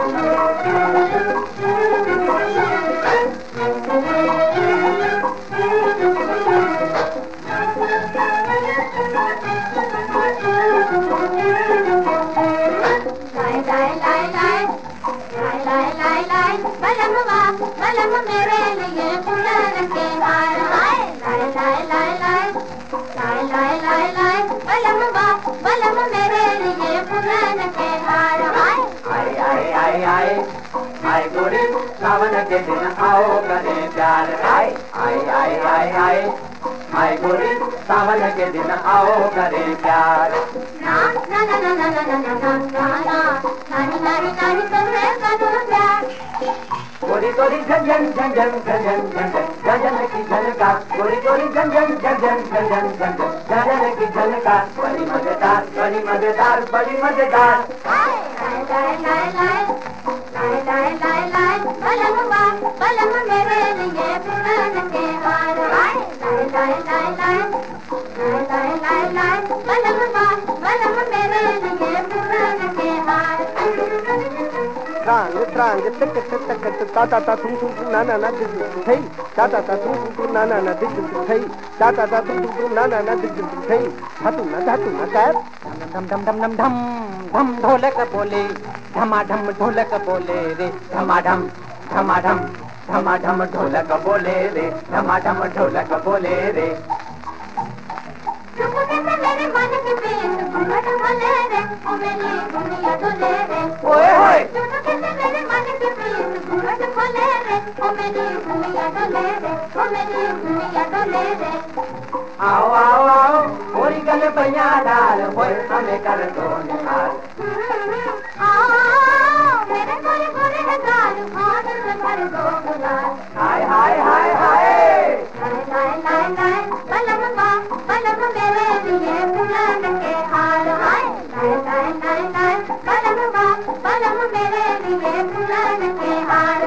बलम मेरे लिए फूलन के हार आए लाए लाए लाए लाए लाए लाए लाए लाए बलम मेरे लिए फूलन के हार आए आए आए आए आए गोरी सावन के दिन आओ करे प्यार आए आए आए आए आए आए गोरी सावन के दिन आओ करे प्यार ना ना ना ना ना ना ना ना ना नानी नानी नानी तुमसे करूं प्यार गोरी गोरी झंझन झंझन झंझन झंझन झंझन की झनका गोरी गोरी झंझन झंझन झंझन झंझन झंझन की झनका बड़ी मजेदार बड़ी मजेदार बड़ी मजेदार लाए लाए लाए लाए लाए लाए लाए लाए बलम मेरे लिए फूलन के हार आए लाए लाए लाए लाए लाए लाए लाए बलम मेरे लिए फूलन के हार Trang trang tek tek tek tek ta ta ta tung tung na na na dig dig hey ta ta ta tung tung na na na dig dig hey ta ta ta tung tung na na na dig dig hey dhatu na कर धम धम धम धम धम धम ढोलक बोले धमाधम ढोलक बोले रे धमाधम धमाधम धमाधम ढोलक बोले रे धमाधम ढोलक बोले रे मेरे मन के पेट घूमट भले रे ओ मेरी दुनिया डोले रे ओए होए मेरे मन के पेट घूमट भले रे ओ मेरी दुनिया डोले रे ओ मेरी दुनिया डोले रे आओ आओ आओ होरी गल पैया डाल होए हमें कर दो निहाल मेरे गोरे गोरे है गाल भाग से भर दो गुलाल हाय हाय हाय हाय लाए लाए लाए लाए बलम मेरे लिए फूलन के हार आए लाए लाए लाए लाए बलम मेरे लिए फूलन के हार